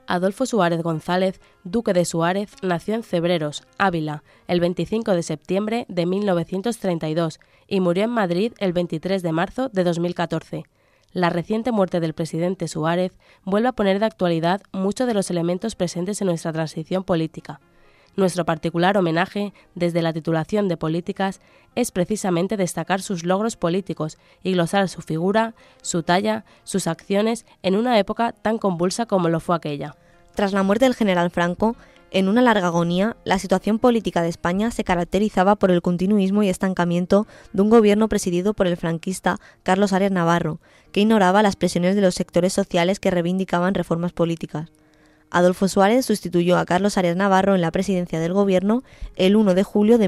Adolfo Suárez González, duque de Suárez, nació en Cebreros, Ávila, el 25 de septiembre de 1932 y murió en Madrid el 23 de marzo de 2014. La reciente muerte del presidente Suárez vuelve a poner de actualidad muchos de los elementos presentes en nuestra transición política. Nuestro particular homenaje, desde la titulación de políticas, es precisamente destacar sus logros políticos y glosar su figura, su talla, sus acciones en una época tan convulsa como lo fue aquella. Tras la muerte del general Franco, en una larga agonía, la situación política de España se caracterizaba por el continuismo y estancamiento de un gobierno presidido por el franquista Carlos Arias Navarro, que ignoraba las presiones de los sectores sociales que reivindicaban reformas políticas. Adolfo Suárez sustituyó a Carlos Arias Navarro en la presidencia del gobierno el 1 de julio de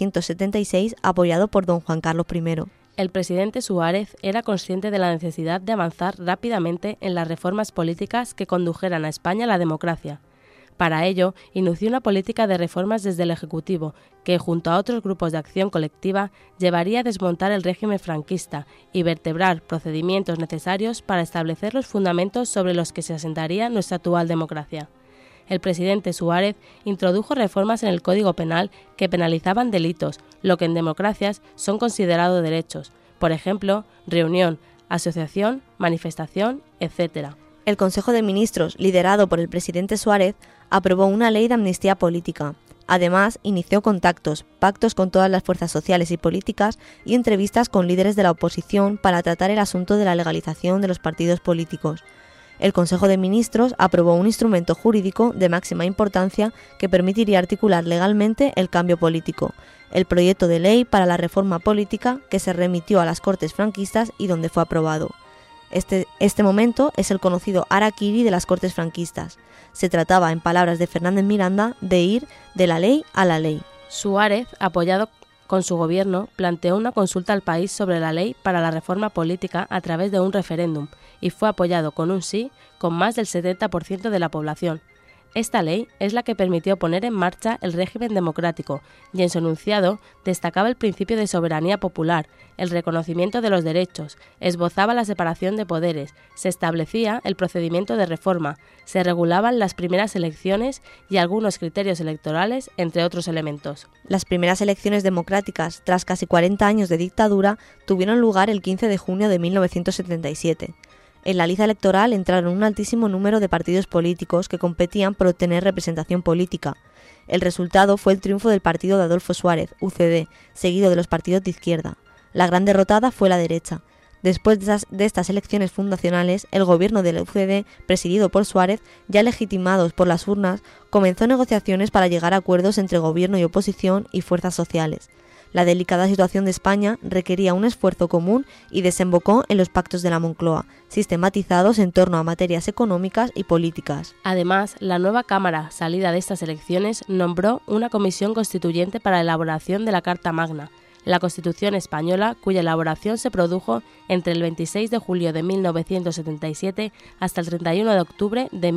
1976, apoyado por don Juan Carlos I. El presidente Suárez era consciente de la necesidad de avanzar rápidamente en las reformas políticas que condujeran a España a la democracia. Para ello, inició una política de reformas desde el Ejecutivo, que junto a otros grupos de acción colectiva llevaría a desmontar el régimen franquista y vertebrar procedimientos necesarios para establecer los fundamentos sobre los que se asentaría nuestra actual democracia. El presidente Suárez introdujo reformas en el Código Penal que penalizaban delitos, lo que en democracias son considerados derechos, por ejemplo, reunión, asociación, manifestación, etc. El Consejo de Ministros, liderado por el presidente Suárez, aprobó una ley de amnistía política. Además, inició pactos con todas las fuerzas sociales y políticas y entrevistas con líderes de la oposición para tratar el asunto de la legalización de los partidos políticos. El Consejo de Ministros aprobó un instrumento jurídico de máxima importancia que permitiría articular legalmente el cambio político, el proyecto de ley para la reforma política que se remitió a las Cortes franquistas y donde fue aprobado. Este momento es el conocido harakiri de las Cortes franquistas. Se trataba, en palabras de Fernández Miranda, de ir de la ley a la ley. Suárez, apoyado con su gobierno, planteó una consulta al país sobre la ley para la reforma política a través de un referéndum y fue apoyado con un sí con más del 70% de la población. Esta ley es la que permitió poner en marcha el régimen democrático y en su enunciado destacaba el principio de soberanía popular, el reconocimiento de los derechos, esbozaba la separación de poderes, se establecía el procedimiento de reforma, se regulaban las primeras elecciones y algunos criterios electorales, entre otros elementos. Las primeras elecciones democráticas, tras casi 40 años de dictadura, tuvieron lugar el 15 de junio de 1977. En la liza electoral entraron un altísimo número de partidos políticos que competían por obtener representación política. El resultado fue el triunfo del partido de Adolfo Suárez, UCD, seguido de los partidos de izquierda. La gran derrotada fue la derecha. Después de estas elecciones fundacionales, el gobierno de la UCD, presidido por Suárez, ya legitimados por las urnas, comenzó negociaciones para llegar a acuerdos entre gobierno y oposición y fuerzas sociales. La delicada situación de España requería un esfuerzo común y desembocó en los pactos de la Moncloa, sistematizados en torno a materias económicas y políticas. Además, la nueva Cámara, salida de estas elecciones, nombró una comisión constituyente para la elaboración de la Carta Magna, la Constitución española, cuya elaboración se produjo entre el 26 de julio de 1977 hasta el 31 de octubre de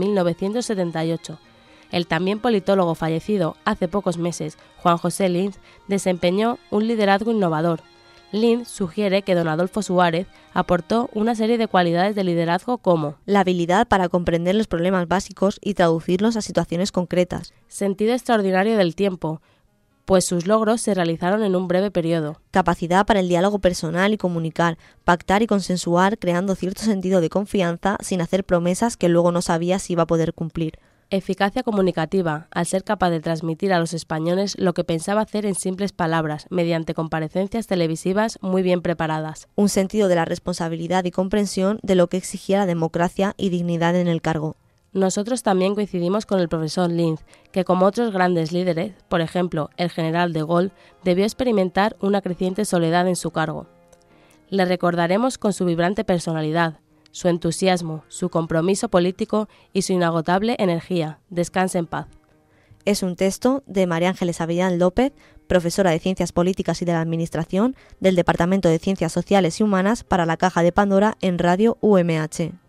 1978. El también politólogo fallecido hace pocos meses, Juan José Linz, desempeñó un liderazgo innovador. Linz sugiere que don Adolfo Suárez aportó una serie de cualidades de liderazgo como la habilidad para comprender los problemas básicos y traducirlos a situaciones concretas, sentido extraordinario del tiempo, pues sus logros se realizaron en un breve periodo, capacidad para el diálogo personal y comunicar, pactar y consensuar creando cierto sentido de confianza sin hacer promesas que luego no sabía si iba a poder cumplir, eficacia comunicativa, al ser capaz de transmitir a los españoles lo que pensaba hacer en simples palabras, mediante comparecencias televisivas muy bien preparadas. Un sentido de la responsabilidad y comprensión de lo que exigía la democracia y dignidad en el cargo. Nosotros también coincidimos con el profesor Linz, que como otros grandes líderes, por ejemplo, el general de Gaulle, debió experimentar una creciente soledad en su cargo. Le recordaremos con su vibrante personalidad, su entusiasmo, su compromiso político y su inagotable energía. Descanse en paz. Es un texto de María Ángeles Avellán López, profesora de Ciencias Políticas y de la Administración del Departamento de Ciencias Sociales y Humanas para la Caja de Pandora en Radio UMH.